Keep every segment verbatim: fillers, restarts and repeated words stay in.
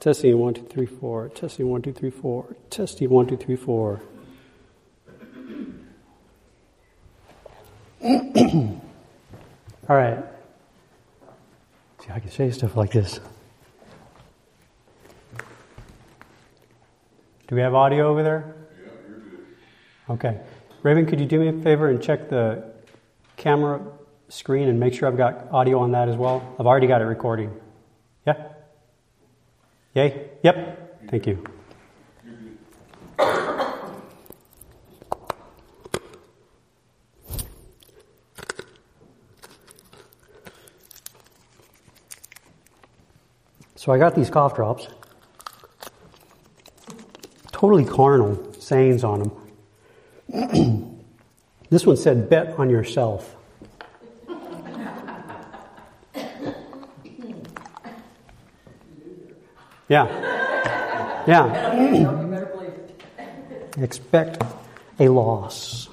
Testing one, two, three, four. Testing one, two, three, four. Testing one, two, three, four. All right. See, I can say stuff like this. Do we have audio over there? Yeah, you're good. Okay. Raven, could you do me a favor and check the camera screen and make sure I've got audio on that as well? I've already got it recording. Yeah? Yay? Yep. Thank you. So I got these cough drops. Totally carnal sayings on them. This one said, bet on yourself. Yeah. Yeah. Expect a loss.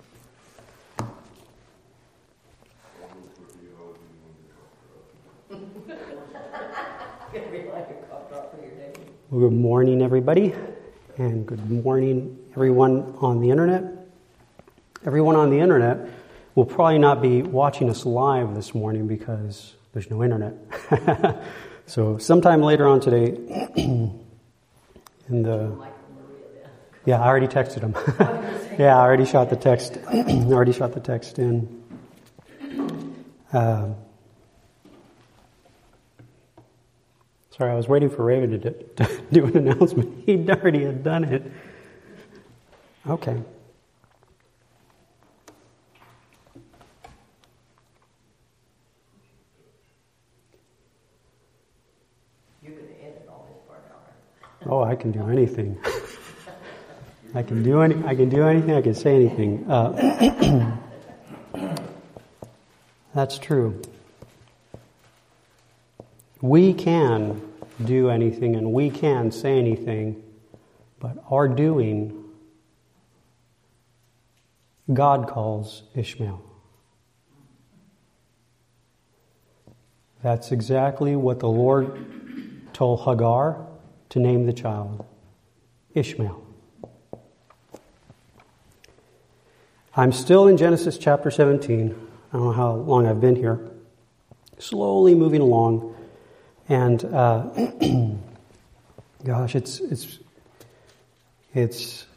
Well, good morning, everybody. And good morning, everyone on the internet. Everyone on the internet will probably not be watching us live this morning because there's no internet. So sometime later on today, in the... Yeah, I already texted him. Yeah, I already shot the text. I already shot the text in. Uh, sorry, I was waiting for Raven to do, to do an announcement. He already had done it. Okay. You can edit all this part out, right? Oh, I can do anything. I can do any. I can do anything. I can say anything. Uh, that's true. We can do anything and we can say anything, but our doing, God calls Ishmael. That's exactly what the Lord told Hagar to name the child, Ishmael. I'm still in Genesis chapter seventeen. I don't know how long I've been here. Slowly moving along. And, uh, gosh, it's, it's, it's,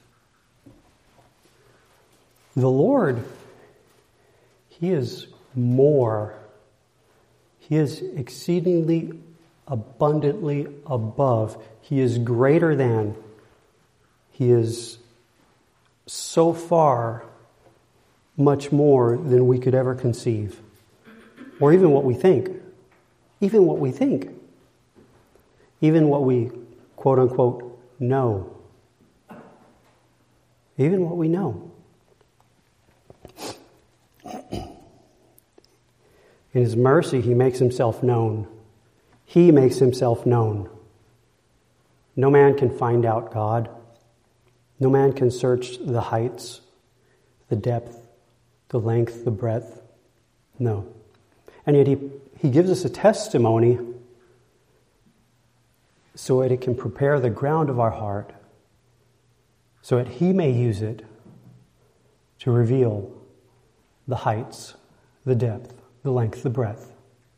the Lord, He is more, He is exceedingly abundantly above. He is greater than. He is so far much more than we could ever conceive. Or even what we think. Even what we think. Even what we, quote unquote, know. Even what we know. In His mercy, He makes Himself known. He makes Himself known. No man can find out God. No man can search the heights, the depth, the length, the breadth. No. And yet He, he gives us a testimony so that it can prepare the ground of our heart, so that He may use it to reveal the heights, the depth, the length, the breadth.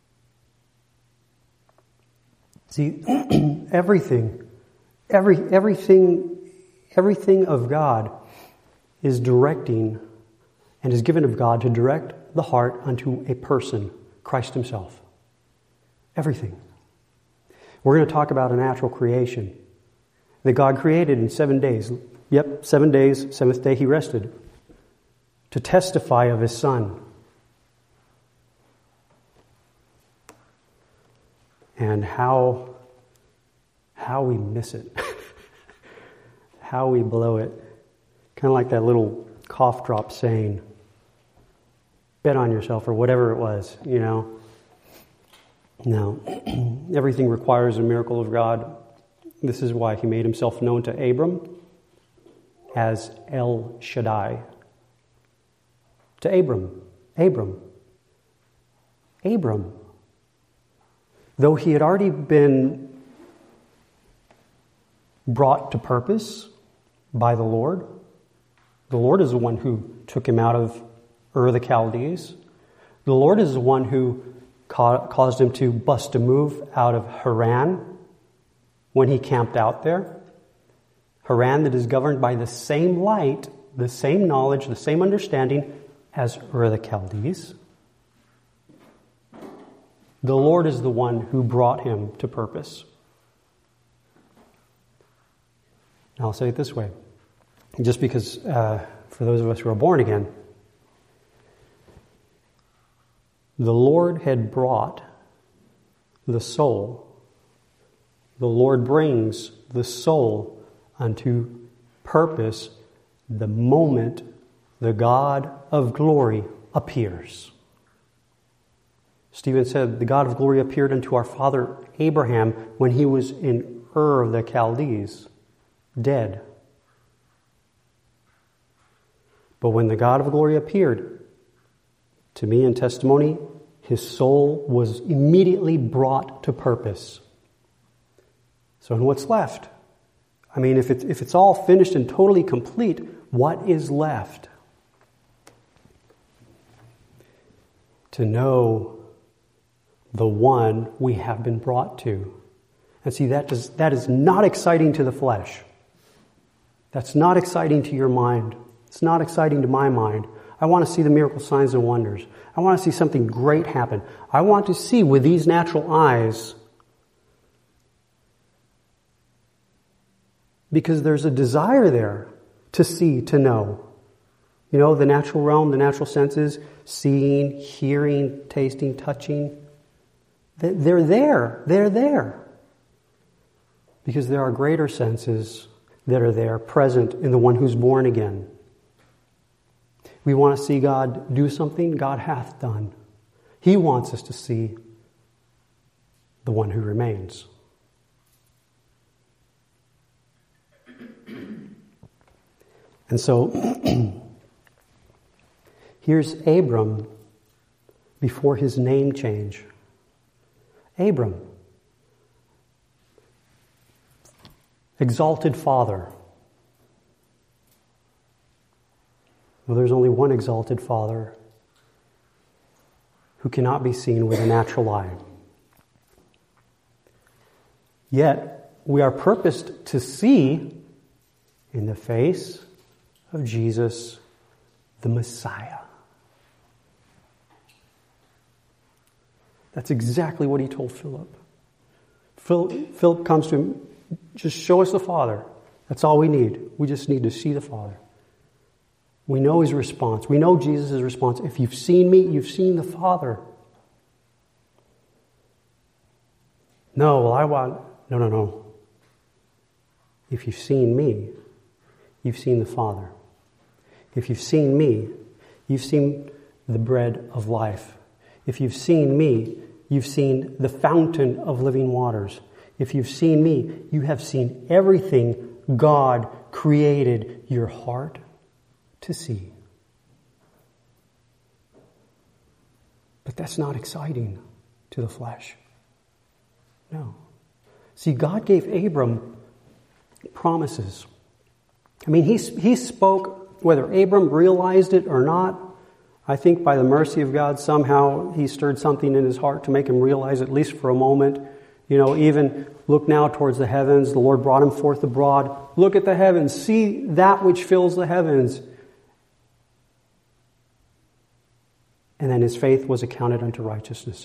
See, everything, every everything, everything of God is directing and is given of God to direct the heart unto a person, Christ Himself. Everything. We're going to talk about a natural creation that God created in seven days. Yep, seven days, seventh day He rested to testify of His Son. And how, how we miss it. How we blow it. Kind of like that little cough drop saying, bet on yourself, or whatever it was, you know. No. Everything requires a miracle of God. This is why He made Himself known to Abram as El Shaddai. To Abram. Abram. Abram. Though he had already been brought to purpose by the Lord. The Lord is the one who took him out of Ur of the Chaldees. The Lord is the one who ca- caused him to bust a move out of Haran when he camped out there. Haran that is governed by the same light, the same knowledge, the same understanding as Ur of the Chaldees. The Lord is the one who brought him to purpose. And I'll say it this way. Just because uh, for those of us who are born again, the Lord had brought the soul. The Lord brings the soul unto purpose the moment the God of glory appears. Stephen said, the God of glory appeared unto our father Abraham when he was in Ur of the Chaldees, dead. But when the God of glory appeared to me in testimony, his soul was immediately brought to purpose. So in what's left? I mean, if it's, if it's all finished and totally complete, what is left? To know the one we have been brought to. And see, that does, that is not exciting to the flesh. That's not exciting to your mind. It's not exciting to my mind. I want to see the miracle signs and wonders. I want to see something great happen. I want to see with these natural eyes, because there's a desire there to see, to know. You know, the natural realm, the natural senses, seeing, hearing, tasting, touching. They're there. They're there. Because there are greater senses that are there, present in the one who's born again. We want to see God do something, God hath done. He wants us to see the one who remains. And so, here's Abram before his name change. Abram, exalted father. Well, there's only one exalted father who cannot be seen with a natural eye. Yet, we are purposed to see in the face of Jesus, the Messiah. That's exactly what he told Philip. Philip, Philip comes to him, just show us the Father. That's all we need. We just need to see the Father. We know his response. We know Jesus' response. If you've seen me, you've seen the Father. No, well, I want... No, no, no. If you've seen me, you've seen the Father. If you've seen me, you've seen the bread of life. If you've seen me, you've seen the fountain of living waters. If you've seen me, you have seen everything God created your heart to see. But that's not exciting to the flesh. No. See, God gave Abram promises. I mean, he, he spoke, whether Abram realized it or not, I think by the mercy of God, somehow he stirred something in his heart to make him realize, at least for a moment, you know, even look now towards the heavens. The Lord brought him forth abroad. Look at the heavens. See that which fills the heavens. And then his faith was accounted unto righteousness.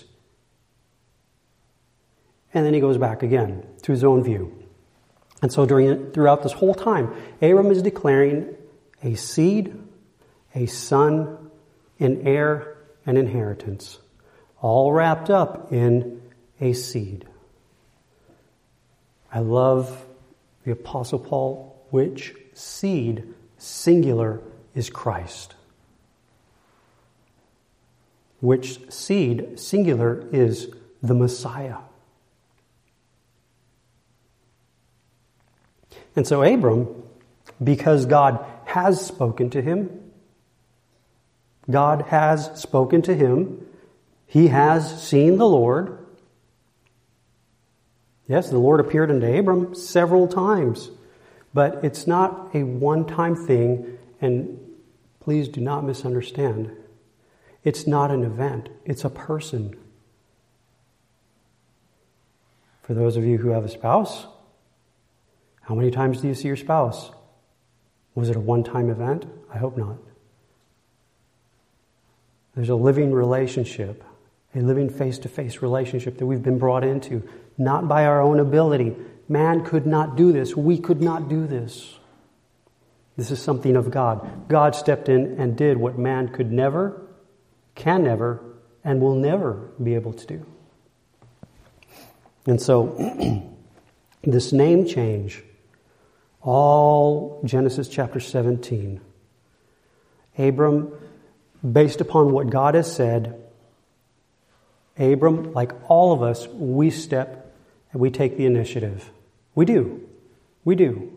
And then he goes back again to his own view. And so during throughout this whole time, Abram is declaring a seed, a son, an heir, an inheritance, all wrapped up in a seed. I love the Apostle Paul, which seed, singular, is Christ. Which seed, singular, is the Messiah. And so Abram, because God has spoken to him, God has spoken to him, he has seen the Lord, Yes, the Lord appeared unto Abram several times, but it's not a one-time thing, and please do not misunderstand. It's not an event. It's a person. For those of you who have a spouse, how many times do you see your spouse? Was it a one-time event? I hope not. There's a living relationship, a living face-to-face relationship that we've been brought into, not by our own ability. Man could not do this. We could not do this. This is something of God. God stepped in and did what man could never, can never, and will never be able to do. And so, this name change, all Genesis chapter seventeen, Abram, based upon what God has said, Abram, like all of us, we step and we take the initiative. We do. We do.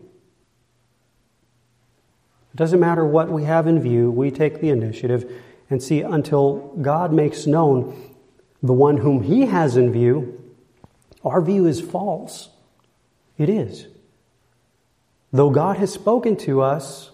It doesn't matter what we have in view, we take the initiative. And see, until God makes known the one whom He has in view, our view is false. It is. Though God has spoken to us,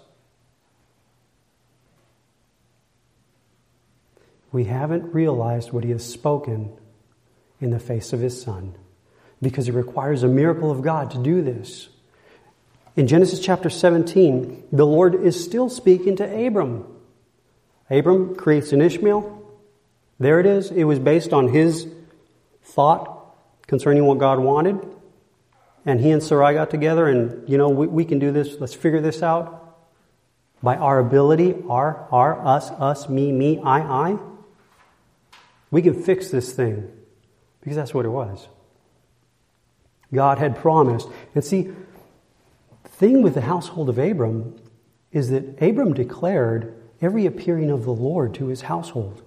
we haven't realized what He has spoken in the face of His Son, because it requires a miracle of God to do this. In Genesis chapter seventeen, the Lord is still speaking to Abram. Abram creates an Ishmael. There it is. It was based on his thought concerning what God wanted. And he and Sarai got together and, you know, we, we can do this. Let's figure this out. By our ability, our, our, us, us, me, me, I, I. We can fix this thing. Because that's what it was. God had promised. And see, the thing with the household of Abram is that Abram declared every appearing of the Lord to his household.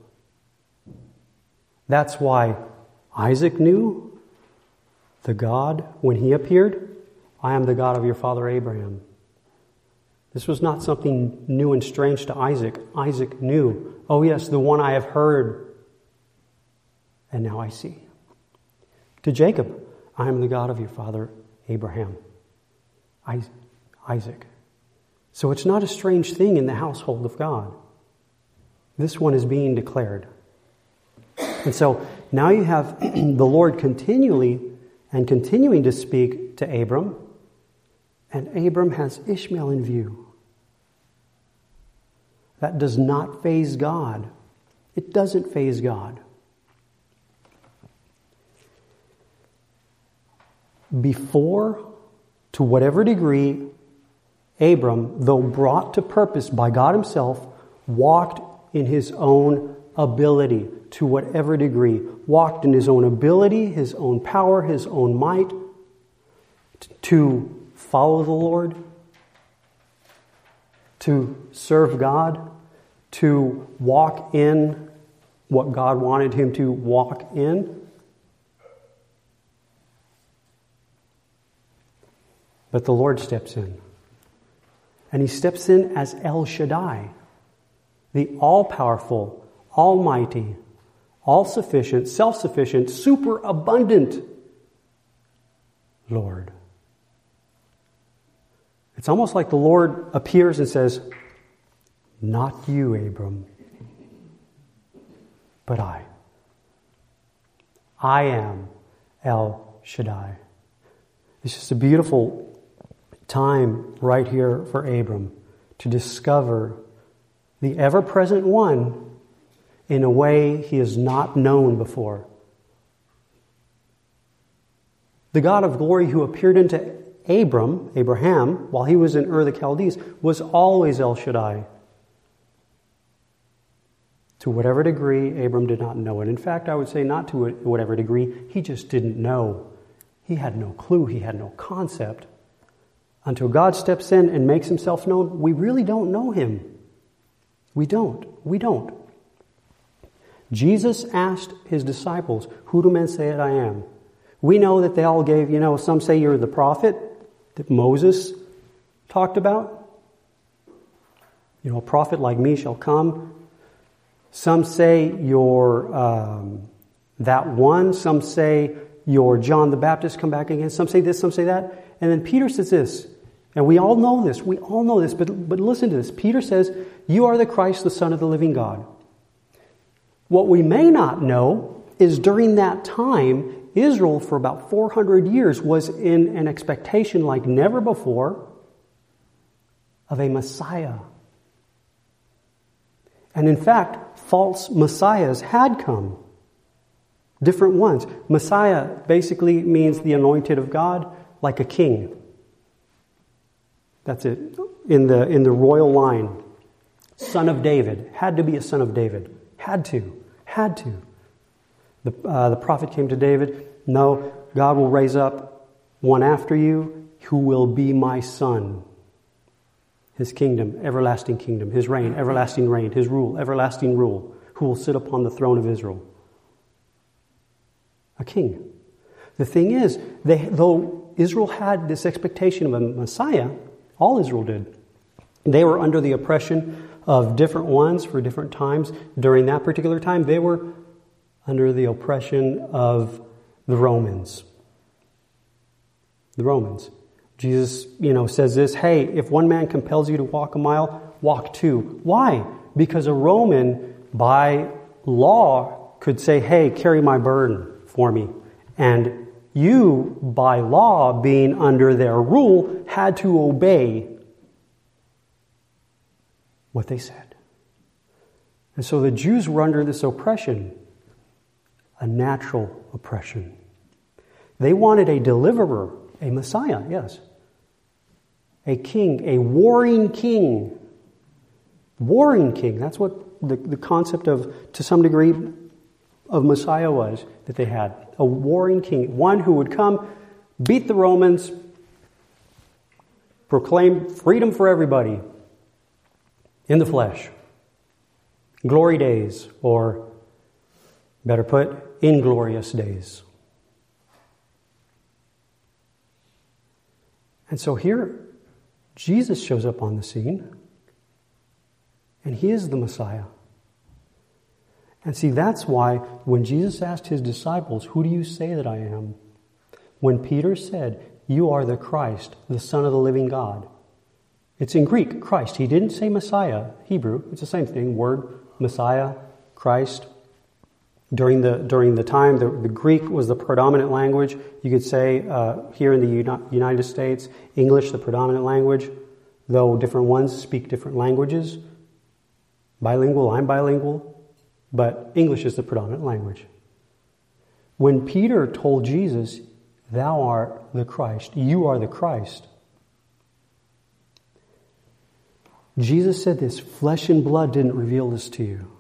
That's why Isaac knew the God, when he appeared, I am the God of your father Abraham. This was not something new and strange to Isaac. Isaac knew, oh yes, the one I have heard, and now I see. To Jacob, I am the God of your father Abraham. Isaac. So it's not a strange thing in the household of God. This one is being declared. And so now you have the Lord continually and continuing to speak to Abram, and Abram has Ishmael in view. That does not faze God. It doesn't faze God. Before, to whatever degree, Abram, though brought to purpose by God Himself, walked in his own ability, to whatever degree, walked in his own ability, his own power, his own might, t- to follow the Lord, to serve God, to walk in what God wanted him to walk in. But the Lord steps in. And He steps in as El Shaddai, the all-powerful, almighty, all-sufficient, self-sufficient, superabundant Lord. It's almost like the Lord appears and says, not you, Abram, but I. I am El Shaddai. It's just a beautiful time right here for Abram to discover the ever-present one in a way he has not known before. The God of glory who appeared unto Abram, Abraham, while he was in Ur the Chaldees, was always El Shaddai. To whatever degree, Abram did not know it. In fact, I would say not to whatever degree, he just didn't know. He had no clue, he had no concept. Until God steps in and makes Himself known, we really don't know Him. We don't. We don't. Jesus asked His disciples, who do men say that I am? We know that they all gave, you know, some say you're the prophet that Moses talked about. You know, a prophet like me shall come. Some say you're um, that one. Some say your John the Baptist come back again. Some say this, some say that. And then Peter says this. And we all know this. We all know this. But, but listen to this. Peter says, you are the Christ, the Son of the living God. What we may not know is during that time, Israel for about four hundred years was in an expectation like never before of a Messiah. And in fact, false messiahs had come. Different ones. Messiah basically means the anointed of God, like a king. That's it. In the in the royal line. Son of David. Had to be a son of David. Had to. Had to. The, uh, the prophet came to David. No, God will raise up one after you who will be my son. His kingdom, everlasting kingdom. His reign, everlasting reign. His rule, everlasting rule. Who will sit upon the throne of Israel. A king. The thing is, they, though Israel had this expectation of a Messiah, all Israel did. They were under the oppression of different ones for different times. During that particular time, they were under the oppression of the Romans. The Romans. Jesus, you know, says this, hey, if one man compels you to walk a mile, walk two. Why? Because a Roman, by law, could say, hey, carry my burden for me. And you, by law, being under their rule, had to obey what they said. And so the Jews were under this oppression, a natural oppression. They wanted a deliverer, a Messiah, yes. A king, a warring king. Warring king, that's what the, the concept of, to some degree, of Messiah was that they had. A warring king, one who would come, beat the Romans, proclaim freedom for everybody in the flesh. Glory days, or better put, inglorious days. And so here, Jesus shows up on the scene, and he is the Messiah. And see, that's why when Jesus asked his disciples, who do you say that I am? When Peter said, you are the Christ, the Son of the living God. It's in Greek, Christ. He didn't say Messiah, Hebrew. It's the same thing, word, Messiah, Christ. During the during the time, the, the Greek was the predominant language. You could say uh, here in the Uni- United States, English the predominant language, though different ones speak different languages. Bilingual, I'm bilingual, but English is the predominant language. When Peter told Jesus, thou art the Christ, you are the Christ, Jesus said this, flesh and blood didn't reveal this to you.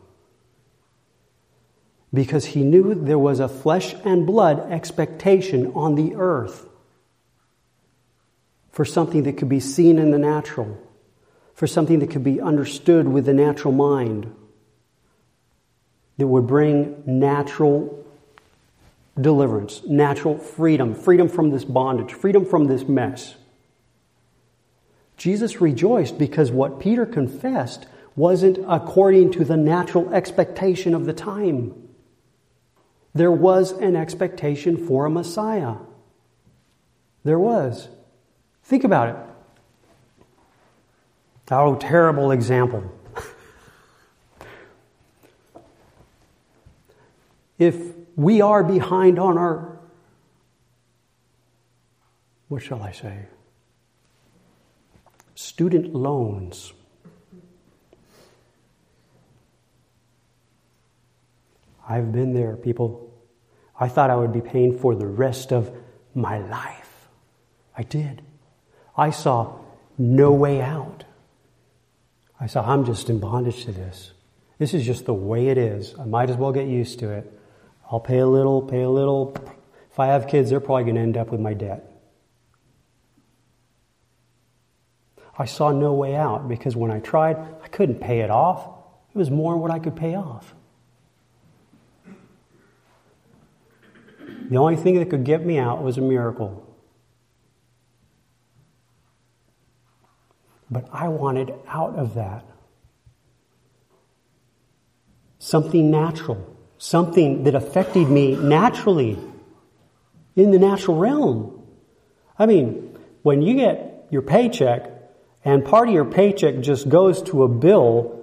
Because he knew there was a flesh and blood expectation on the earth for something that could be seen in the natural, for something that could be understood with the natural mind, that would bring natural deliverance, natural freedom, freedom from this bondage, freedom from this mess. Jesus rejoiced because what Peter confessed wasn't according to the natural expectation of the time. There was an expectation for a Messiah. There was. Think about it. Oh, terrible example. If we are behind on our, what shall I say? Student loans. I've been there, people. I thought I would be paying for the rest of my life. I did. I saw no way out. I saw, I'm just in bondage to this. This is just the way it is. I might as well get used to it. I'll pay a little, pay a little. If I have kids, they're probably going to end up with my debt. I saw no way out because when I tried, I couldn't pay it off. It was more than what I could pay off. The only thing that could get me out was a miracle. But I wanted out of that. Something natural. Something that affected me naturally. in the natural realm. I mean, when you get your paycheck and part of your paycheck just goes to a bill,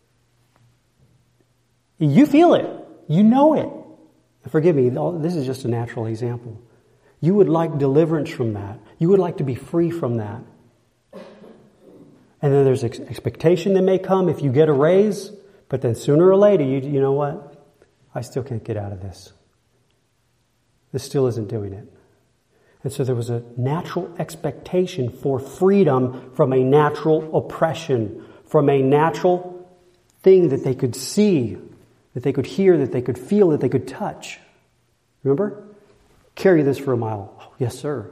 you feel it. You know it. Forgive me, this is just a natural example. You would like deliverance from that. You would like to be free from that. And then there's ex- expectation that may come if you get a raise, but then sooner or later, you, you know what? I still can't get out of this. This still isn't doing it. And so there was a natural expectation for freedom from a natural oppression, from a natural thing that they could see, that they could hear, that they could feel, that they could touch. Remember? Carry this for a mile. Oh, yes, sir.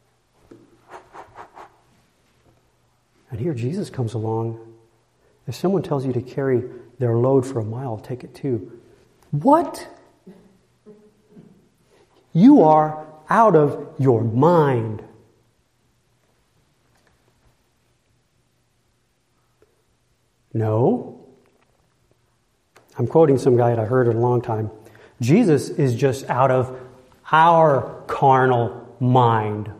And here Jesus comes along. If someone tells you to carry their load for a mile, take it too. What? You are out of your mind. No. I'm quoting some guy that I heard in a long time. Jesus is just out of our carnal mind.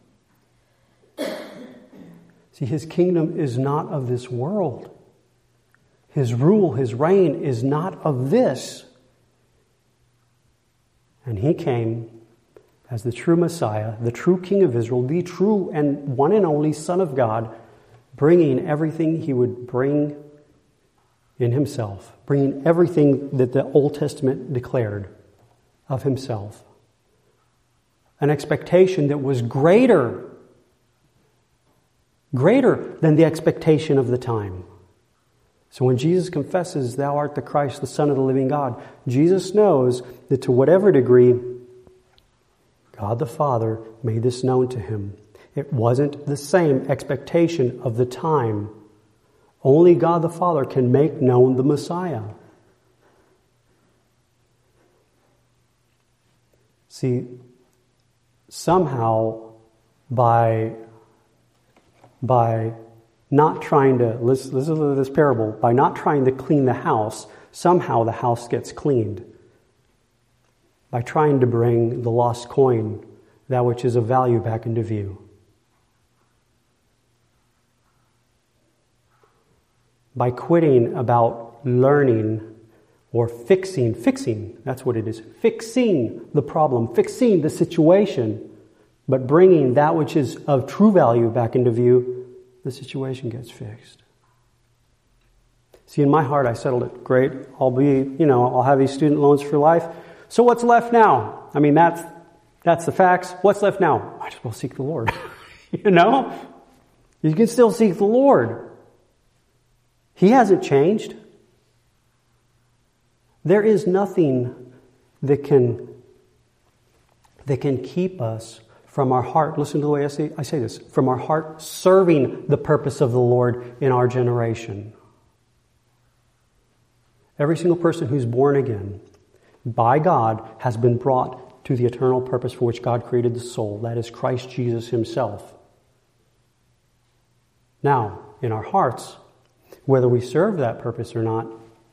See, his kingdom is not of this world. His rule, his reign is not of this. And he came as the true Messiah, the true King of Israel, the true and one and only Son of God, bringing everything he would bring in himself, bringing everything that the Old Testament declared of himself. An expectation that was greater, greater than the expectation of the time. So when Jesus confesses, "Thou art the Christ, the Son of the living God," Jesus knows that to whatever degree God the Father made this known to him, it wasn't the same expectation of the time. Only God the Father can make known the Messiah. See, somehow by, by not trying to, listen, listen to this parable, by not trying to clean the house, somehow the house gets cleaned. By trying to bring the lost coin, that which is of value, back into view. By quitting about learning or fixing, fixing, that's what it is, fixing the problem, fixing the situation, but bringing that which is of true value back into view, the situation gets fixed. See, in my heart, I settled it. Great, I'll be, you know, I'll have these student loans for life. So what's left now? I mean, that's that's the facts. What's left now? I just will seek the Lord. You know? You can still seek the Lord. He hasn't changed. There is nothing that can that can keep us from our heart, listen to the way I say, I say this, from our heart serving the purpose of the Lord in our generation. Every single person who's born again by God has been brought to the eternal purpose for which God created the soul. That is Christ Jesus himself. Now, in our hearts, whether we serve that purpose or not,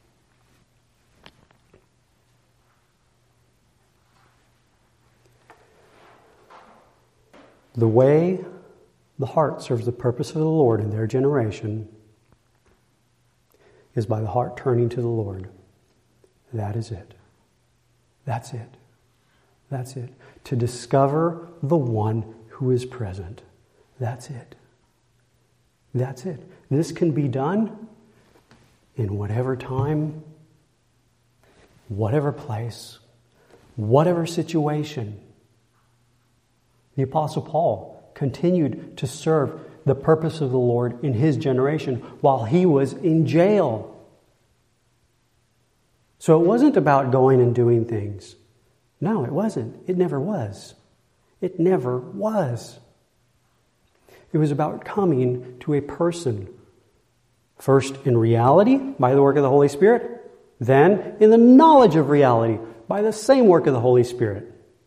the way the heart serves the purpose of the Lord in their generation is by the heart turning to the Lord. That is it. That's it. That's it. To discover the one who is present. That's it. That's it. This can be done in whatever time, whatever place, whatever situation. The Apostle Paul continued to serve the purpose of the Lord in his generation while he was in jail. So it wasn't about going and doing things. No, it wasn't. It never was. It never was. It was about coming to a person. First in reality, by the work of the Holy Spirit. Then in the knowledge of reality, by the same work of the Holy Spirit.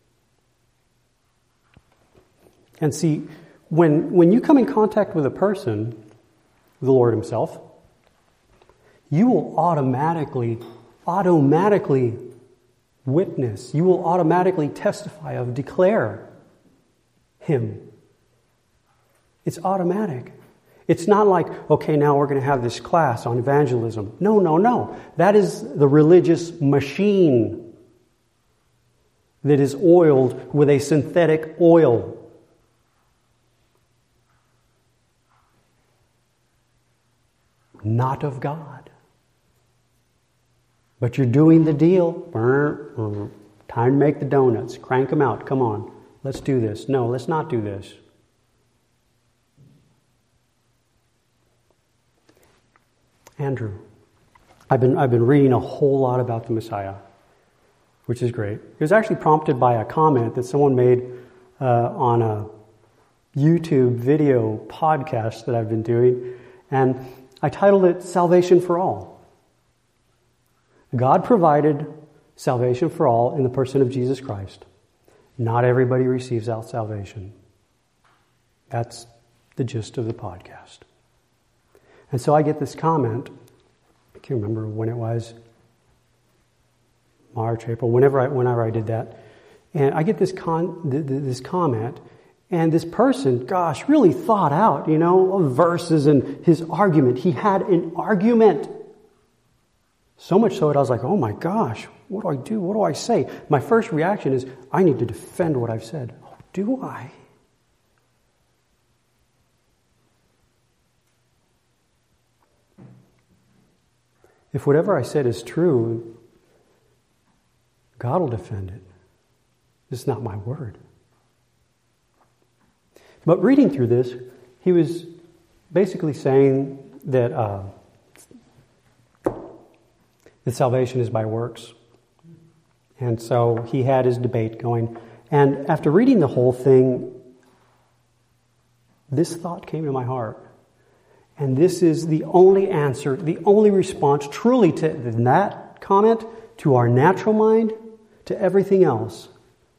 And see, when, when you come in contact with a person, the Lord himself, you will automatically, automatically witness. You will automatically testify of, declare Him. It's automatic. It's not like, okay, now we're going to have this class on evangelism. No, no, no. That is the religious machine that is oiled with a synthetic oil. Not of God. But you're doing the deal. Time to make the donuts. Crank them out. Come on. Let's do this. No, let's not do this. Andrew, I've been I've been reading a whole lot about the Messiah, which is great. It was actually prompted by a comment that someone made uh, on a YouTube video podcast that I've been doing, and I titled it "Salvation for All." God provided salvation for all in the person of Jesus Christ. Not everybody receives out salvation. That's the gist of the podcast. And so I get this comment, I can't remember when it was, March, April, whenever I, whenever I did that, and I get this con, this comment, and this person, gosh, really thought out, you know, verses and his argument. He had an argument. So much so that I was like, oh my gosh, what do I do? What do I say? My first reaction is, I need to defend what I've said. Oh, do I? If whatever I said is true, God will defend it. It's not my word. But reading through this, he was basically saying that uh, that salvation is by works. And so he had his debate going. And after reading the whole thing, this thought came to my heart. And this is the only answer, the only response truly to that comment, to our natural mind, to everything else.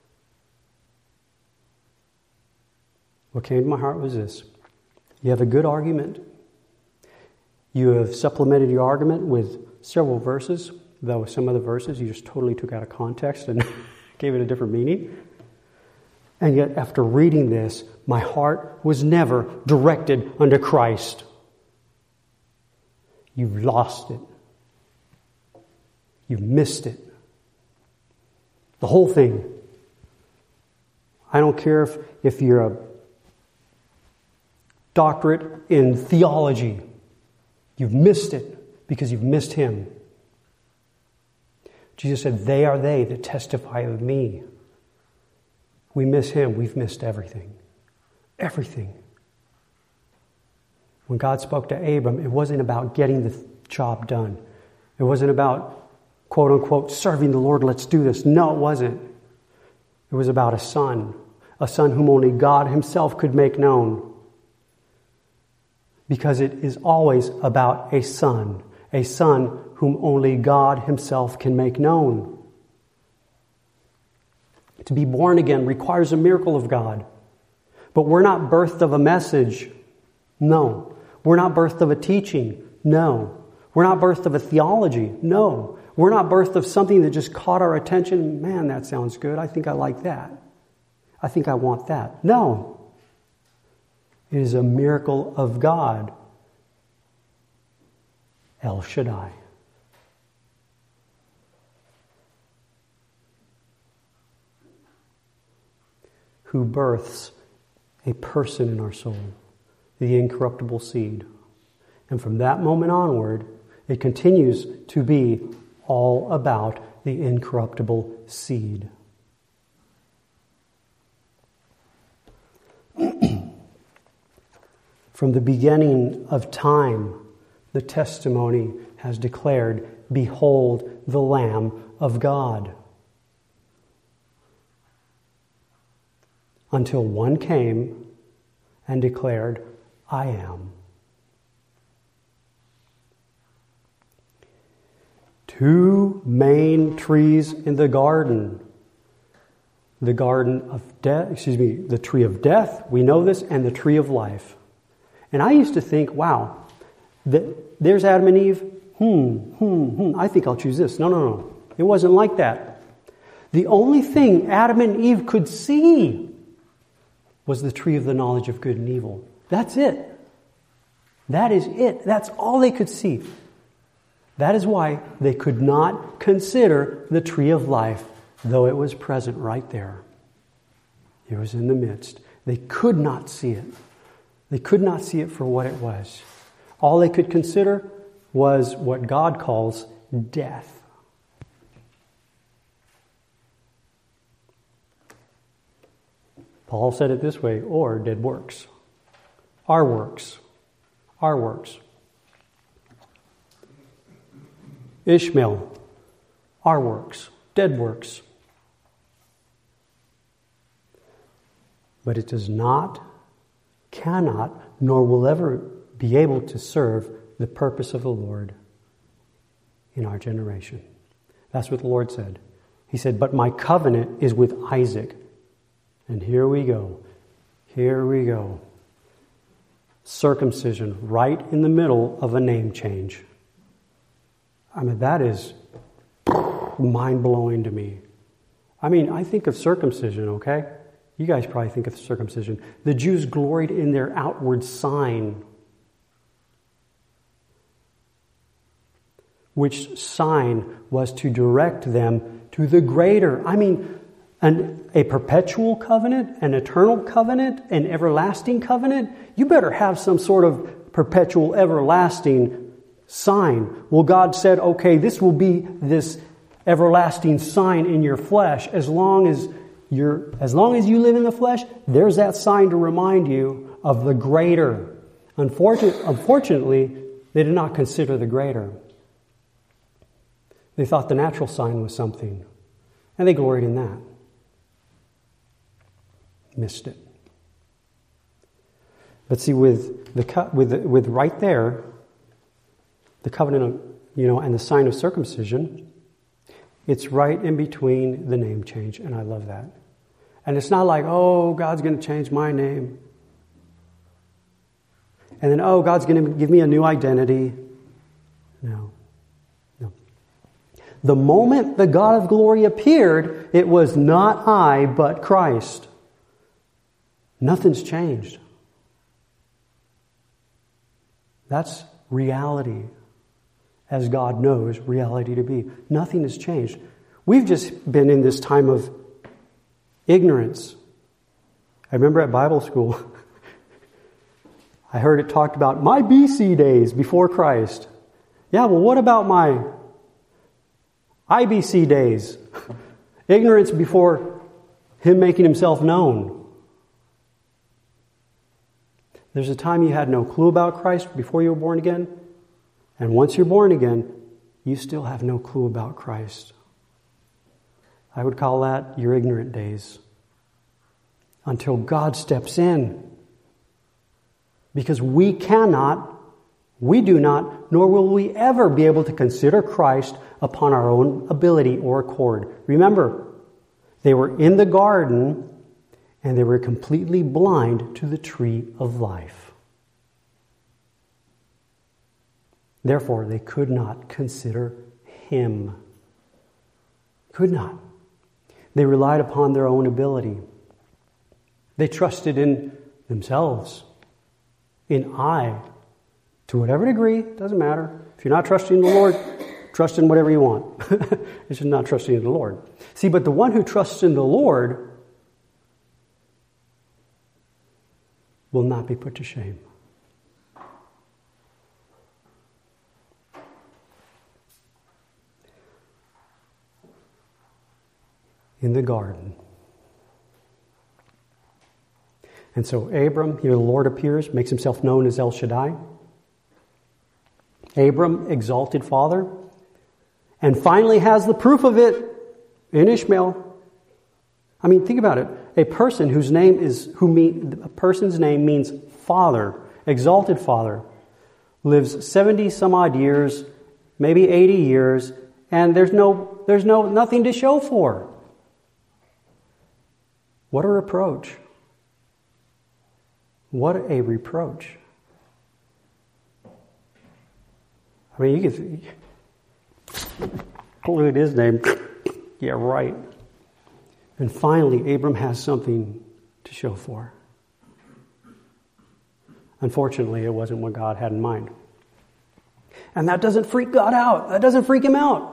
What came to my heart was this. You have a good argument. You have supplemented your argument with several verses, though some of the verses you just totally took out of context and gave it a different meaning. And yet, after reading this, my heart was never directed unto Christ. You've lost it. You've missed it. The whole thing. I don't care if, if you're a doctorate in theology. You've missed it because you've missed Him. Jesus said, they are they that testify of me. We miss Him. We've missed everything. Everything. When God spoke to Abram, it wasn't about getting the job done. It wasn't about, quote unquote, serving the Lord, let's do this. No, it wasn't. It was about a son. A son whom only God Himself could make known. Because it is always about a son. A son whom only God Himself can make known. To be born again requires a miracle of God. But we're not birthed of a message. No. We're not birthed of a teaching. No. We're not birthed of a theology. No. We're not birthed of something that just caught our attention. Man, that sounds good. I think I like that. I think I want that. No. It is a miracle of God. El Shaddai. Who births a person in our soul, the incorruptible seed. And from that moment onward, it continues to be all about the incorruptible seed. From the beginning of time, the testimony has declared, behold the Lamb of God. Until one came and declared, I am. Two main trees in the garden. The garden of death, excuse me, the tree of death, we know this, and the tree of life. And I used to think, wow, the, there's Adam and Eve. Hmm, hmm, hmm, I think I'll choose this. No, no, no. It wasn't like that. The only thing Adam and Eve could see was the tree of the knowledge of good and evil. That's it. That is it. That's all they could see. That is why they could not consider the tree of life, though it was present right there. It was in the midst. They could not see it. They could not see it for what it was. All they could consider was what God calls death. Paul said it this way, or dead works. Our works. Our works. Ishmael. Our works. Dead works. But it does not, cannot, nor will ever be able to serve the purpose of the Lord in our generation. That's what the Lord said. He said, but my covenant is with Isaac. And here we go. Here we go. Circumcision right in the middle of a name change. I mean, that is mind-blowing to me. I mean, I think of circumcision, okay? You guys probably think of circumcision. The Jews gloried in their outward sign. Which sign was to direct them to the greater. I mean, an, a perpetual covenant, an eternal covenant, an everlasting covenant. You better have some sort of perpetual, everlasting sign. Well, God said, okay, this will be this everlasting sign in your flesh. As long as you're, as long as you live in the flesh, there's that sign to remind you of the greater. Unfortunately, unfortunately, they did not consider the greater. They thought the natural sign was something, and they gloried in that. Missed it. But see, with the with the, with right there, the covenant of, you know, and the sign of circumcision, it's right in between the name change, and I love that. And it's not like, oh, God's going to change my name, and then, oh, God's going to give me a new identity. No. The moment the God of glory appeared, it was not I, but Christ. Nothing's changed. That's reality, as God knows reality to be. Nothing has changed. We've just been in this time of ignorance. I remember at Bible school, I heard it talked about my B C days before Christ. Yeah, well, what about my I B C days? Ignorance before Him making Himself known. There's a time you had no clue about Christ before you were born again. And once you're born again, you still have no clue about Christ. I would call that your ignorant days. Until God steps in. Because we cannot, we do not, nor will we ever be able to consider Christ upon our own ability or accord. Remember, they were in the garden and they were completely blind to the tree of life. Therefore, they could not consider Him. Could not. They relied upon their own ability. They trusted in themselves, in I. To whatever degree, doesn't matter. If you're not trusting the Lord, trust in whatever you want. It's just not trusting in the Lord. See, but the one who trusts in the Lord will not be put to shame. In the garden. And so Abram, here the Lord appears, makes Himself known as El Shaddai. Abram, exalted father, and finally has the proof of it in Ishmael. I mean, think about it. A person whose name is, who mean, a person's name means father, exalted father, lives seventy some odd years, maybe eighty years, and there's no, there's no, nothing to show for. What a reproach. What a reproach. I mean, you can look at his name. Yeah, right. And finally, Abram has something to show for. Unfortunately, it wasn't what God had in mind. And that doesn't freak God out. That doesn't freak him out.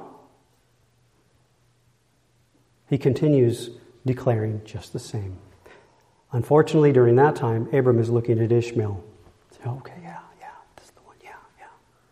He continues declaring just the same. Unfortunately, during that time, Abram is looking at Ishmael. Okay, yeah, yeah, this is the one, yeah, yeah.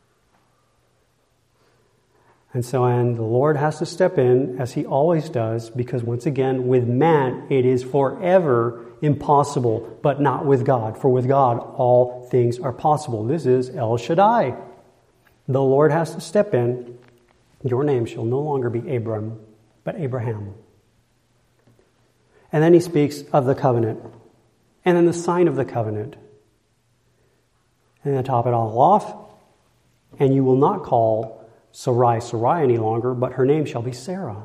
And so, and the Lord has to step in, as he always does, because once again, with man, it is forever impossible, but not with God. For with God, all things are possible. This is El Shaddai. The Lord has to step in. Your name shall no longer be Abram, but Abraham. And then he speaks of the covenant. And then the sign of the covenant. And then top it all off. And you will not call Sarai Sarai any longer, but her name shall be Sarah.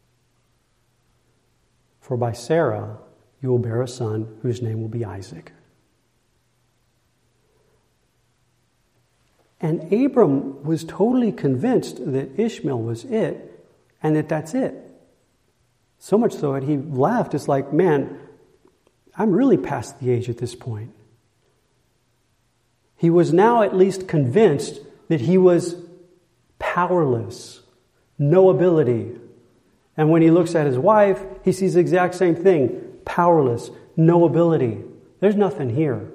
For by Sarah you will bear a son whose name will be Isaac. And Abram was totally convinced that Ishmael was it, and that that's it. So much so that he laughed. It's like, man, I'm really past the age at this point. He was now at least convinced that he was powerless, no ability. And when he looks at his wife, he sees the exact same thing. Powerless, no ability. There's nothing here.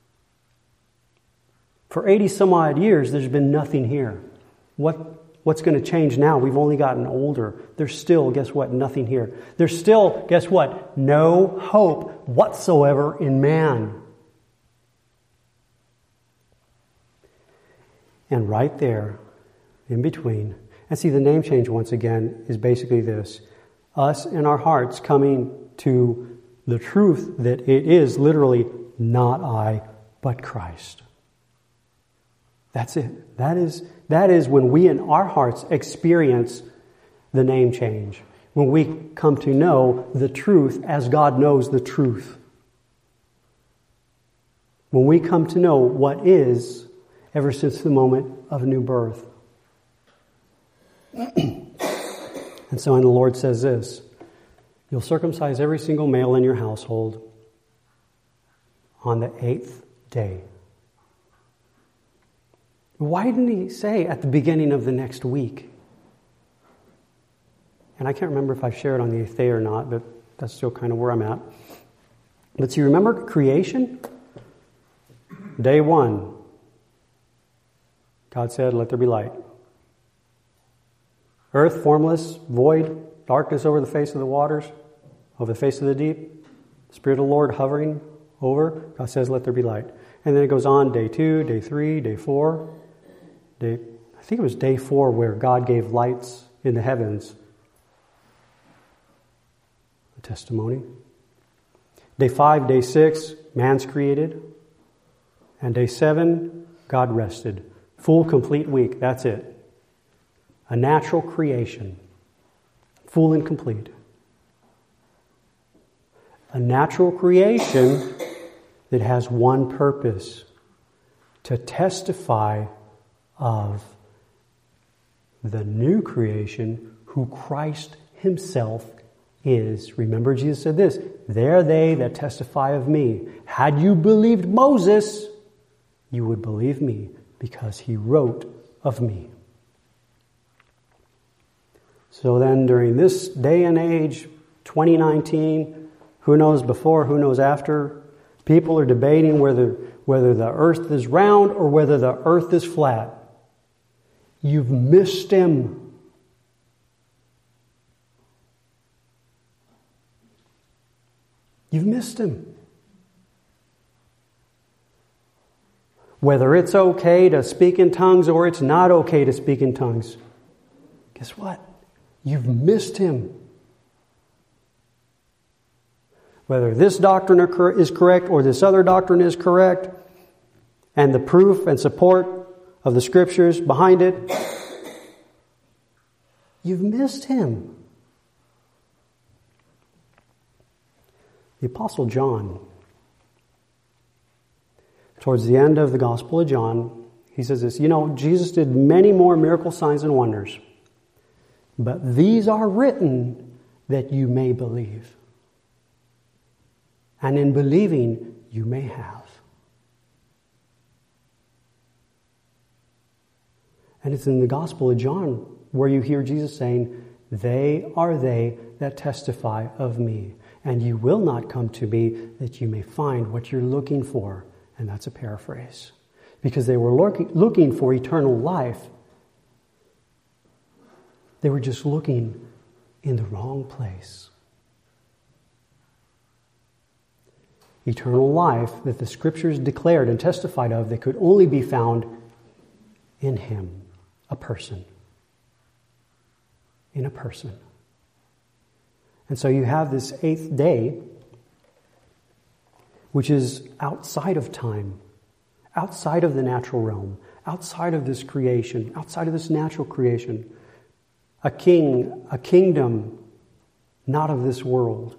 For eighty some odd years, there's been nothing here. What What's going to change now? We've only gotten older. There's still, guess what, nothing here. There's still, guess what, no hope whatsoever in man. And right there, in between, and see, the name change once again is basically this. Us in our hearts coming to the truth that it is literally not I, but Christ. That's it. That is, that is when we in our hearts experience the name change. When we come to know the truth as God knows the truth. When we come to know what is ever since the moment of new birth. And so, and the Lord says this, you'll circumcise every single male in your household on the eighth day. Why didn't he say at the beginning of the next week? And I can't remember if I've shared on the eighth day or not, but that's still kind of where I'm at. But so you remember creation? Day one. God said, let there be light. Earth formless, void, darkness over the face of the waters, over the face of the deep. Spirit of the Lord hovering over. God says, let there be light. And then it goes on, day two, day three, day four. Day, I think it was day four where God gave lights in the heavens. A testimony. Day five, day six, man's created. And day seven, God rested. Full, complete week. That's it. A natural creation. Full and complete. A natural creation that has one purpose. To testify of the new creation who Christ himself is. Remember, Jesus said this, they are they that testify of me. Had you believed Moses, you would believe me because he wrote of me. So then during this day and age, twenty nineteen, who knows before, who knows after, people are debating whether, whether the earth is round or whether the earth is flat. You've missed him. You've missed him. Whether it's okay to speak in tongues or it's not okay to speak in tongues, guess what? You've missed him. Whether this doctrine is correct or this other doctrine is correct, and the proof and support of the scriptures behind it, you've missed him. The Apostle John, towards the end of the Gospel of John, he says this, you know, Jesus did many more miracle signs and wonders, but these are written that you may believe. And in believing, you may have. And it's in the Gospel of John where you hear Jesus saying, "They are they that testify of me. And you will not come to me that you may find what you're looking for." And that's a paraphrase. Because they were looking, looking for eternal life. They were just looking in the wrong place. Eternal life that the Scriptures declared and testified of that could only be found in Him, a person. In a person. And so you have this eighth day, which is outside of time, outside of the natural realm, outside of this creation, outside of this natural creation. A king, a kingdom not of this world,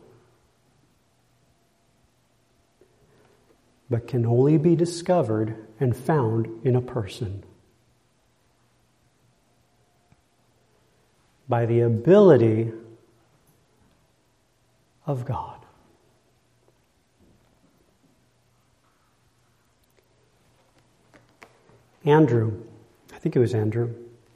but can only be discovered and found in a person. By the ability of God. Andrew, I think it was Andrew,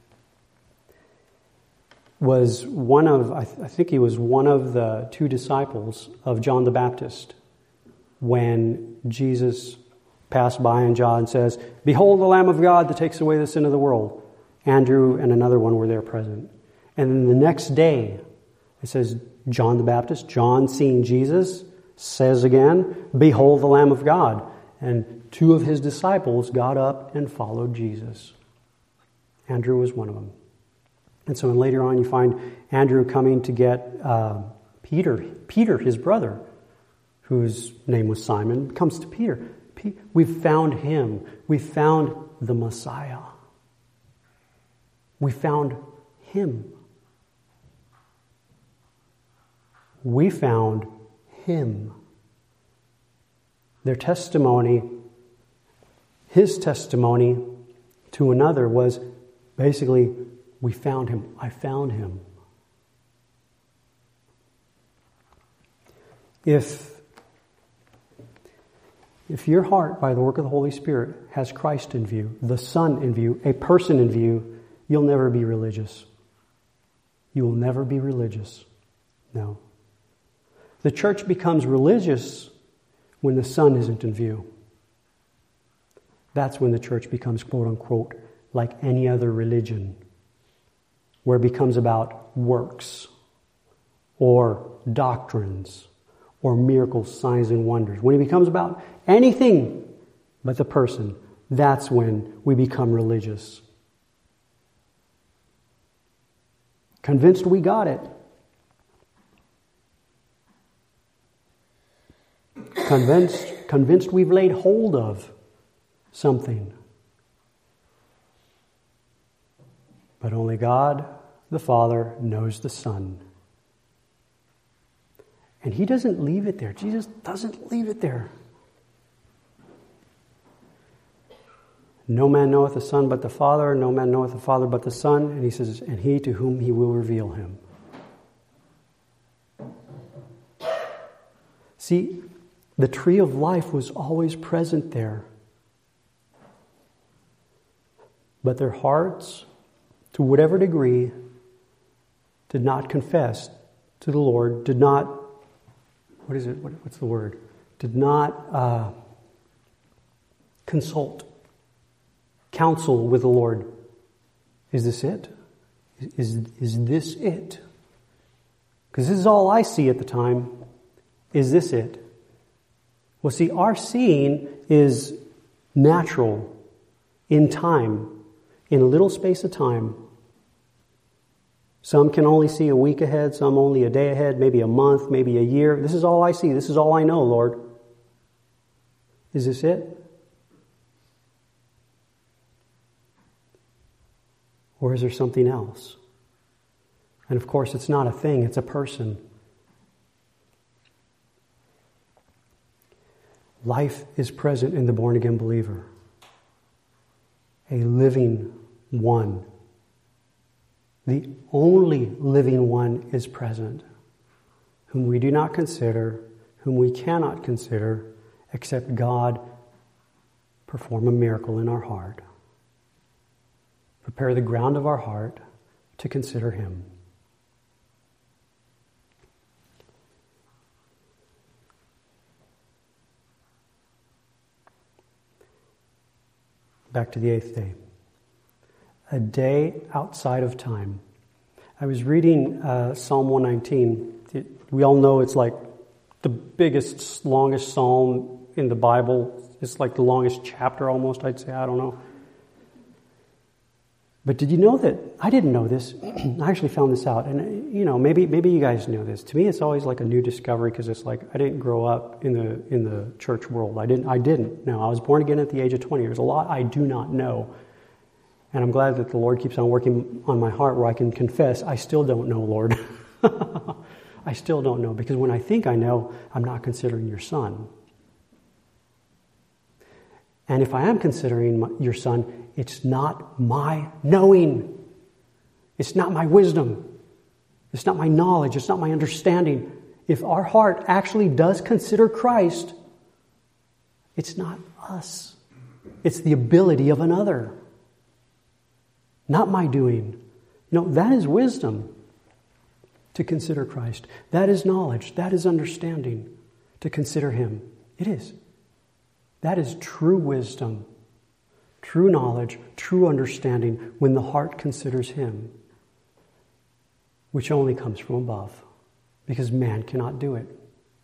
was one of, I, th- I think he was one of the two disciples of John the Baptist when Jesus passed by and John says, "Behold the Lamb of God that takes away the sin of the world." Andrew and another one were there present. And then the next day, it says, John the Baptist, John seeing Jesus, says again, "Behold the Lamb of God." And two of his disciples got up and followed Jesus. Andrew was one of them. And so later on you find Andrew coming to get uh, Peter, Peter, his brother, whose name was Simon, comes to Peter. We've found him. We found the Messiah. We found him. We found him. Their testimony, his testimony to another was basically, we found him. I found him. If, if your heart, by the work of the Holy Spirit, has Christ in view, the Son in view, a person in view, you'll never be religious. You will never be religious. No. The church becomes religious when the Son isn't in view. That's when the church becomes, quote unquote, like any other religion, where it becomes about works or doctrines or miracles, signs, and wonders. When it becomes about anything but the person, that's when we become religious. Convinced we got it. Convinced, convinced we've laid hold of something. But only God, the Father, knows the Son. And He doesn't leave it there. Jesus doesn't leave it there. No man knoweth the Son but the Father, no man knoweth the Father but the Son, and He says, and He to whom He will reveal Him. See, the tree of life was always present there. But their hearts, to whatever degree, did not confess to the Lord, did not, what is it, what, what's the word? Did not uh, consult, counsel with the Lord. Is this it? Is, is this it? Because this is all I see at the time. Is this it? Well, see, our seeing is natural, in time, in a little space of time. Some can only see a week ahead, some only a day ahead, maybe a month, maybe a year. This is all I see. This is all I know, Lord. Is this it? Or is there something else? And of course, it's not a thing, it's a person. Life is present in the born-again believer. A living one. The only living one is present. whom we do not consider, whom we cannot consider, except God perform a miracle in our heart. Prepare the ground of our heart to consider Him. Back to the eighth day. A day outside of time. I was reading uh, Psalm one nineteen. It, we all know it's like the biggest, longest psalm in the Bible. It's like the longest chapter almost, I'd say. I don't know. But did you know that, I didn't know this, I actually found this out, and you know, maybe maybe you guys know this. To me, it's always like a new discovery, because it's like, I didn't grow up in the in the church world. I didn't, I didn't. No, I was born again at the age of twenty. There's a lot I do not know. And I'm glad that the Lord keeps on working on my heart where I can confess, I still don't know, Lord. I still don't know, because when I think I know, I'm not considering your Son. And if I am considering my, your Son, it's not my knowing. It's not my wisdom. It's not my knowledge. It's not my understanding. If our heart actually does consider Christ, it's not us. It's the ability of another. Not my doing. No, that is wisdom, to consider Christ. That is knowledge. That is understanding, to consider Him. It is. That is true wisdom, true knowledge, true understanding when the heart considers Him, which only comes from above, because man cannot do it.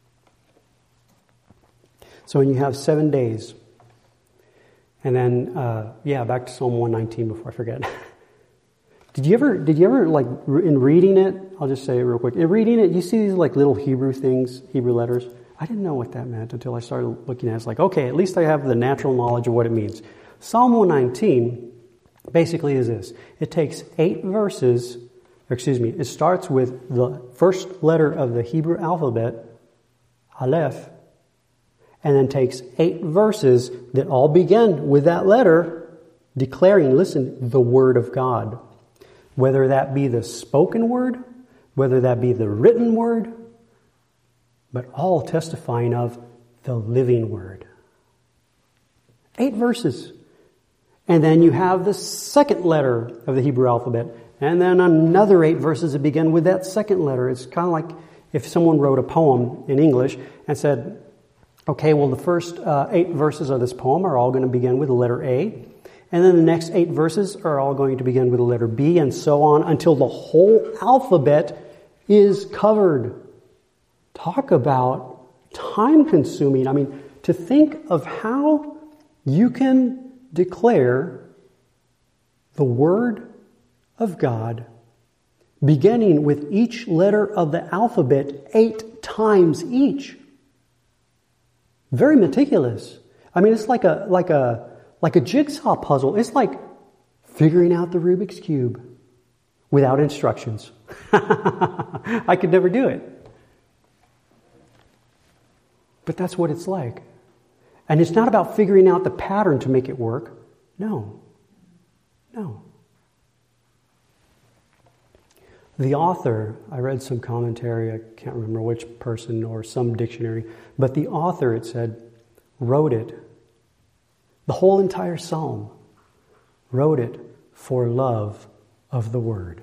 So when you have seven days, and then, uh, yeah, back to Psalm one nineteen before I forget. Did you ever, did you ever, like, in reading it, I'll just say it real quick, in reading it, you see these, like, little Hebrew things, Hebrew letters? I didn't know what that meant until I started looking at it. It's like, okay, at least I have the natural knowledge of what it means. Psalm one nineteen basically is this. It takes eight verses, or excuse me, it starts with the first letter of the Hebrew alphabet, Aleph, and then takes eight verses that all begin with that letter, declaring, listen, the Word of God. Whether that be the spoken word, whether that be the written word, but all testifying of the living Word. Eight verses. And then you have the second letter of the Hebrew alphabet, and then another eight verses that begin with that second letter. It's kind of like if someone wrote a poem in English and said, okay, well, the first uh, eight verses of this poem are all going to begin with the letter A, and then the next eight verses are all going to begin with the letter B, and so on until the whole alphabet is covered. Talk about time-consuming. I mean, to think of how you can declare the Word of God beginning with each letter of the alphabet eight times each. Very meticulous. I mean, it's like a like a like a jigsaw puzzle. It's like figuring out the Rubik's Cube without instructions. I could never do it. But that's what it's like. And it's not about figuring out the pattern to make it work. No. No. The author, I read some commentary, I can't remember which person or some dictionary, but the author, it said, wrote it, the whole entire psalm, wrote it for love of the Word.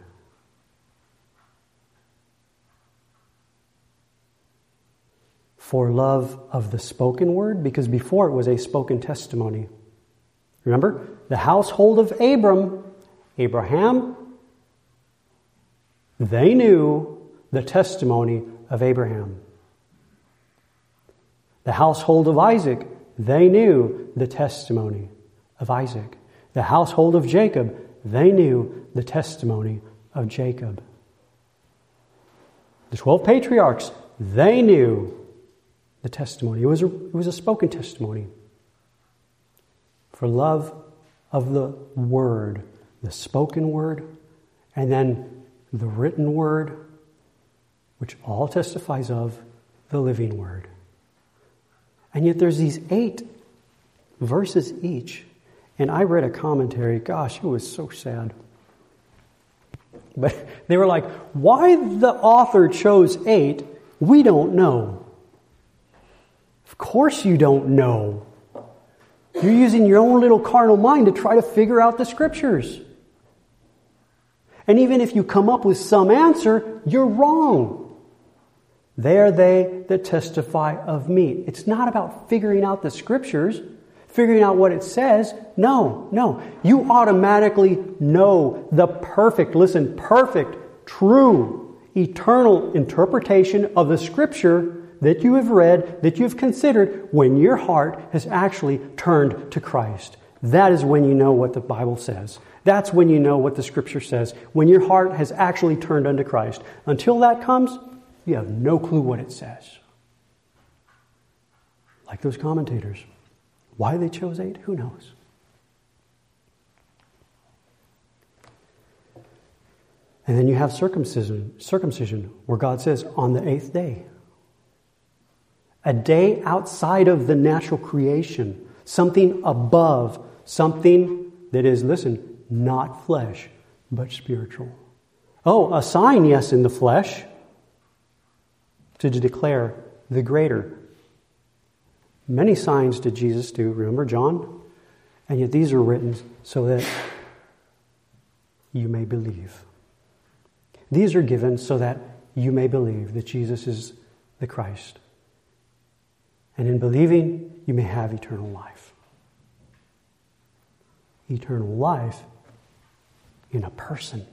For love of the spoken word, because before it was a spoken testimony. Remember, the household of Abram, Abraham, they knew the testimony of Abraham. The household of Isaac, they knew the testimony of Isaac. The household of Jacob, they knew the testimony of Jacob. The twelve patriarchs, they knew the testimony. It was a, it was a spoken testimony. For love of the Word, the spoken word, and then the written word, which all testifies of the living Word. And yet there's these eight verses each. And I read a commentary. Gosh, it was so sad. But they were like, why the author chose eight We don't know. Of course you don't know. You're using your own little carnal mind to try to figure out the Scriptures. And even if you come up with some answer, you're wrong. They are they that testify of me. It's not about figuring out the Scriptures, figuring out what it says. No, no. You automatically know the perfect, listen, perfect, true, eternal interpretation of the Scripture that you have read, that you've considered, when your heart has actually turned to Christ. That is when you know what the Bible says. That's when you know what the Scripture says. When your heart has actually turned unto Christ. Until that comes, you have no clue what it says. Like those commentators. Why they chose eight, who knows? And then you have circumcision, circumcision, where God says, on the eighth day. A day outside of the natural creation. Something above. Something that is, listen, not flesh, but spiritual. Oh, a sign, yes, in the flesh, to declare the greater. Many signs did Jesus do, remember John? And yet these are written so that you may believe. These are given so that you may believe that Jesus is the Christ. And in believing, you may have eternal life. Eternal life in a person.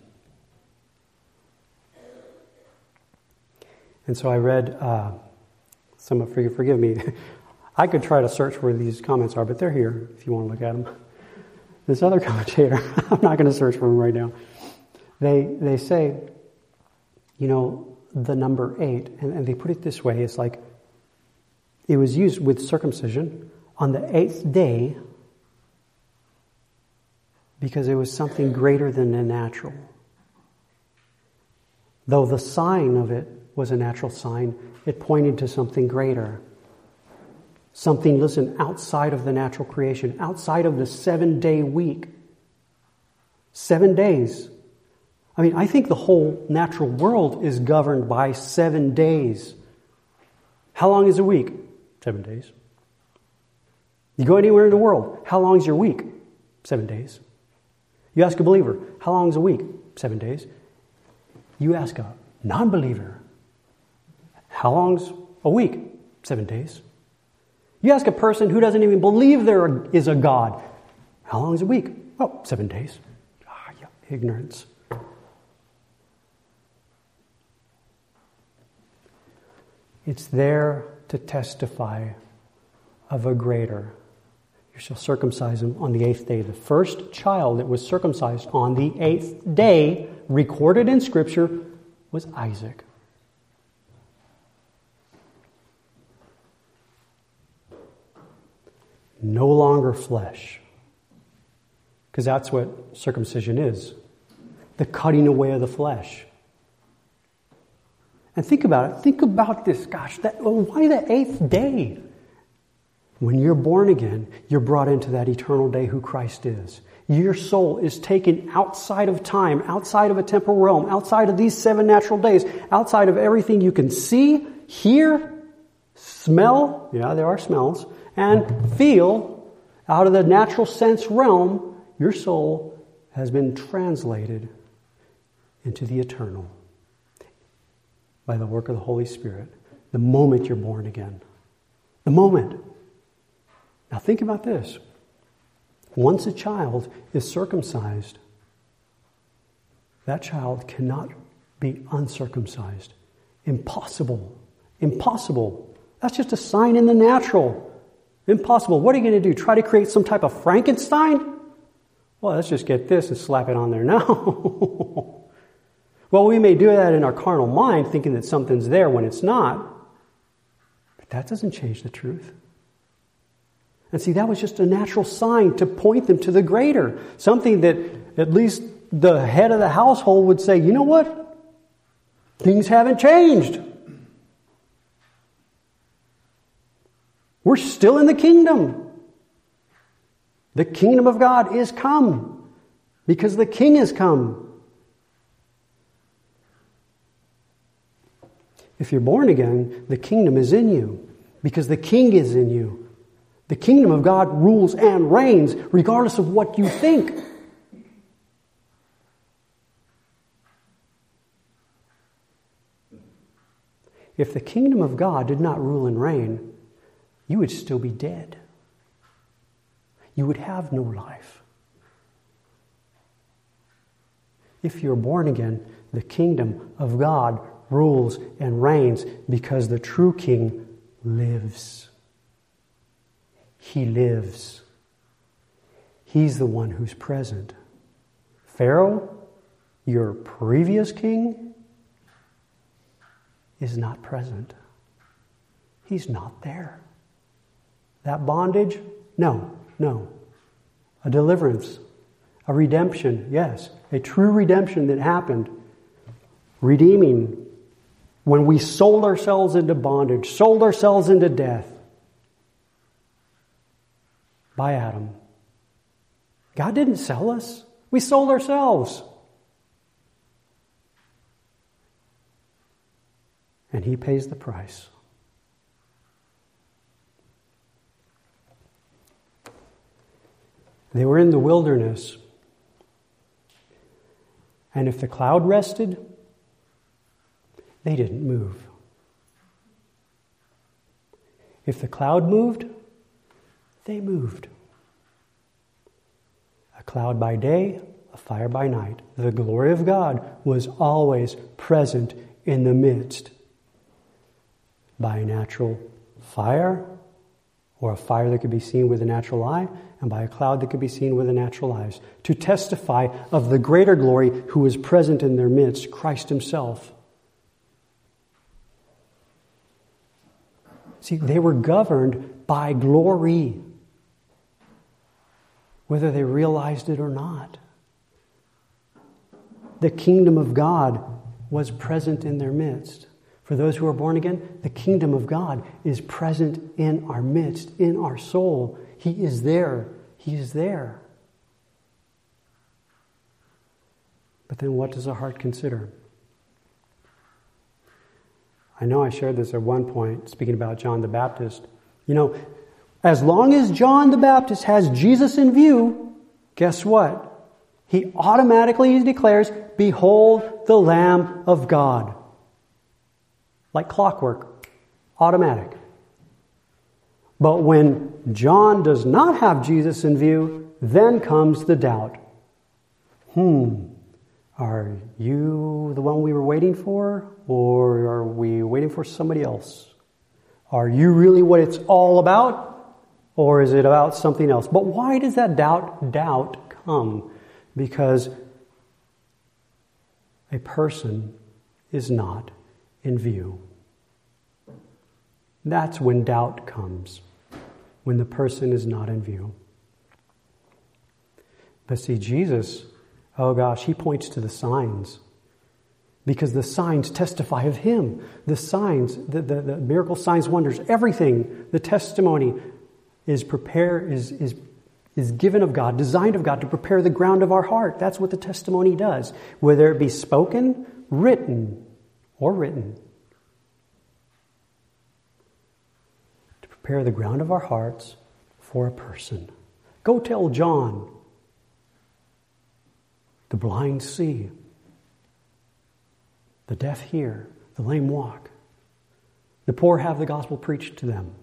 And so I read, uh, some forgive, forgive me, I could try to search where these comments are, but they're here if you want to look at them. This other commentator, I'm not going to search for them right now. They they say, you know, the number eight, and, and they put it this way, it's like, it was used with circumcision on the eighth day because it was something greater than the natural. Though the sign of it was a natural sign, it pointed to something greater. Something, listen, outside of the natural creation, outside of the seven-day week. Seven days. I mean, I think the whole natural world is governed by seven days. How long is a week? Seven days. You go anywhere in the world, how long is your week? Seven days. You ask a believer, how long is a week? Seven days. You ask a non-believer, how long's a week? Seven days. You ask a person who doesn't even believe there is a God, how long is a week? Oh, seven days. Ah, yeah, ignorance. It's there to testify of a greater. You shall circumcise him on the eighth day. The first child that was circumcised on the eighth day, recorded in Scripture, was Isaac. No longer flesh. Because that's what circumcision is. The cutting away of the flesh. And think about it. Think about this. Gosh, that, why the eighth day? When you're born again, you're brought into that eternal day who Christ is. Your soul is taken outside of time, outside of a temporal realm, outside of these seven natural days, outside of everything you can see, hear, smell, yeah, there are smells, and feel, out of the natural sense realm. Your soul has been translated into the eternal by the work of the Holy Spirit, the moment you're born again. The moment. Now think about this. Once a child is circumcised, that child cannot be uncircumcised. Impossible. Impossible. That's just a sign in the natural. Impossible. What are you going to do? Try to create some type of Frankenstein? Well, let's just get this and slap it on there. No. Well, we may do that in our carnal mind, thinking that something's there when it's not. But that doesn't change the truth. And see, that was just a natural sign to point them to the greater. Something that at least the head of the household would say, you know what? Things haven't changed. We're still in the kingdom. The kingdom of God is come because the King has come. If you're born again, the kingdom is in you because the king is in you. The kingdom of God rules and reigns regardless of what you think. If the kingdom of God did not rule and reign, you would still be dead. You would have no life. If you're born again, the kingdom of God rules and reigns because the true king lives. He lives. He's the one who's present. Pharaoh, your previous king, is not present. He's not there. That bondage? No, no. A deliverance, a redemption, yes. A true redemption that happened. Redeeming when we sold ourselves into bondage, sold ourselves into death by Adam. God didn't sell us. We sold ourselves. And He pays the price. They were in the wilderness. And if the cloud rested, they didn't move. If the cloud moved, they moved. A cloud by day, a fire by night. The glory of God was always present in the midst. By a natural fire, or a fire that could be seen with the natural eye, and by a cloud that could be seen with the natural eyes, to testify of the greater glory who is present in their midst, Christ Himself. See, they were governed by glory, whether they realized it or not. The kingdom of God was present in their midst. For those who are born again, the kingdom of God is present in our midst, in our soul. He is there. He is there. But then what does our heart consider? I know I shared this at one point, speaking about John the Baptist. You know, as long as John the Baptist has Jesus in view, guess what? He automatically declares, "Behold the Lamb of God." Like clockwork, automatic. But when John does not have Jesus in view, then comes the doubt. Hmm, are you the one we were waiting for? Or are we waiting for somebody else? Are you really what it's all about? Or is it about something else? But why does that doubt, doubt come? Because a person is not in view. That's when doubt comes, when the person is not in view. But see, Jesus, oh gosh, He points to the signs. Because the signs testify of Him. The signs, the, the, the miracle signs, wonders, everything, the testimony is prepare is, is, is given of God, designed of God to prepare the ground of our heart. That's what the testimony does. Whether it be spoken, written, or written. To prepare the ground of our hearts for a person. Go tell John. The blind see. The deaf hear. The lame walk. The poor have the gospel preached to them.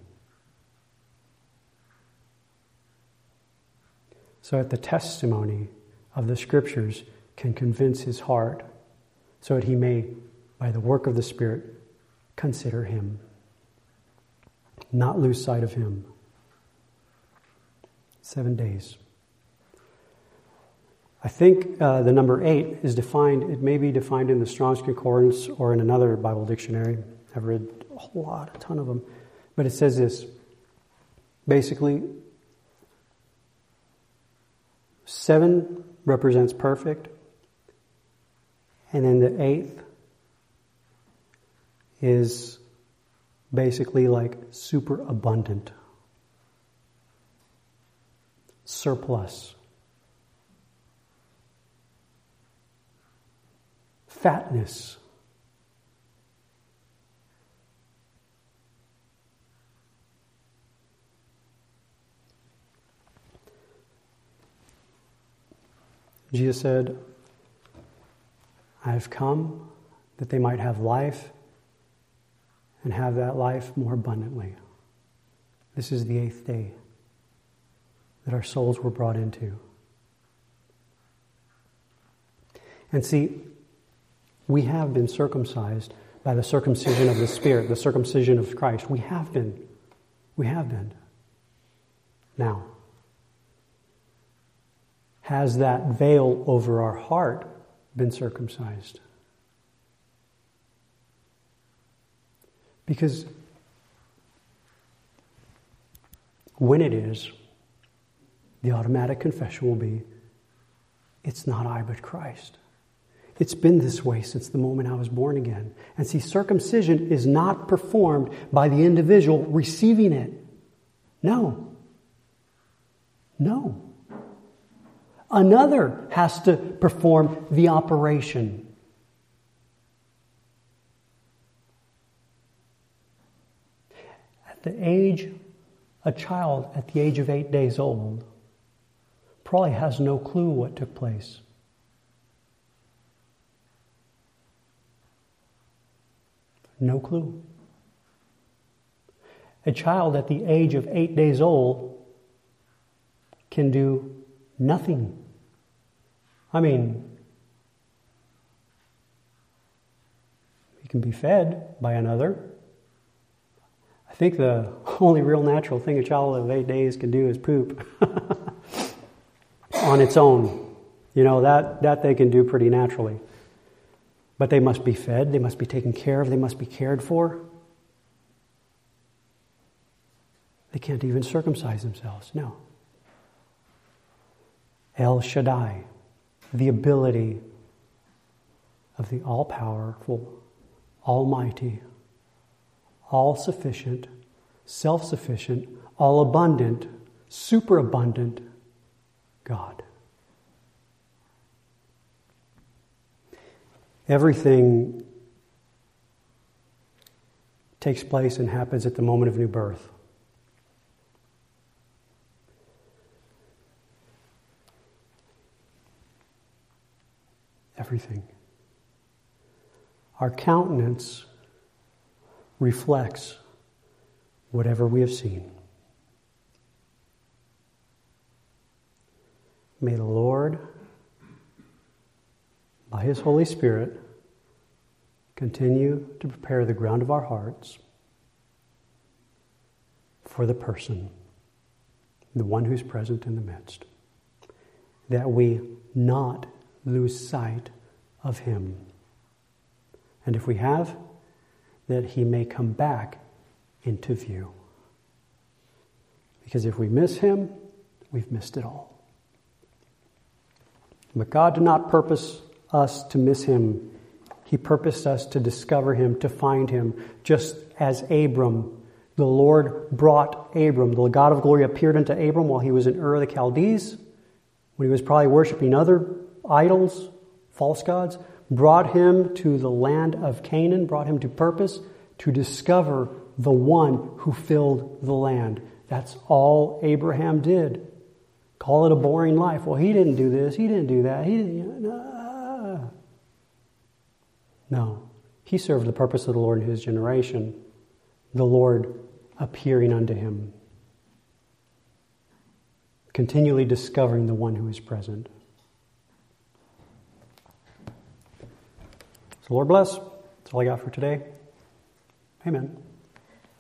So that the testimony of the Scriptures can convince his heart so that he may, by the work of the Spirit, consider Him. Not lose sight of Him. Seven days. I think uh, the number eight is defined, it may be defined in the Strong's Concordance or in another Bible dictionary. I've read a whole lot, a ton of them. But it says this. Basically, seven represents perfect. And then the eighth is basically like super abundant. Surplus. Fatness. Jesus said, I have come that they might have life and have that life more abundantly. This is the eighth day that our souls were brought into. And see, we have been circumcised by the circumcision of the Spirit, the circumcision of Christ. We have been. We have been. Now, has that veil over our heart been circumcised? Because when it is, the automatic confession will be, it's not I but Christ. It's been this way since the moment I was born again. And see, circumcision is not performed by the individual receiving it. No. No. Another has to perform the operation. At the age, a child at the age of eight days old probably has no clue what took place. No clue. A child at the age of eight days old can do nothing. I mean, he can be fed by another. I think the only real natural thing a child of eight days can do is poop on its own. You know, that, that they can do pretty naturally. But they must be fed, they must be taken care of, they must be cared for. They can't even circumcise themselves, no. El Shaddai, the ability of the all-powerful, almighty, all-sufficient, self-sufficient, all-abundant, superabundant God. Everything takes place and happens at the moment of new birth. Everything. Our countenance reflects whatever we have seen. May the Lord, by His Holy Spirit, continue to prepare the ground of our hearts for the person, the one who's present in the midst, that we not lose sight of Him. And if we have, that He may come back into view. Because if we miss Him, we've missed it all. But God did not purpose us to miss Him. He purposed us to discover Him, to find Him, just as Abram, the Lord brought Abram. The God of glory appeared unto Abram while he was in Ur of the Chaldees, when he was probably worshiping other idols, false gods, brought him to the land of Canaan, brought him to purpose to discover the one who filled the land. That's all Abraham did. Call it a boring life. Well, he didn't do this, he didn't do that, he didn't... No. no. He served the purpose of the Lord in his generation, the Lord appearing unto him, continually discovering the one who is present. So Lord bless. That's all I got for today. Amen.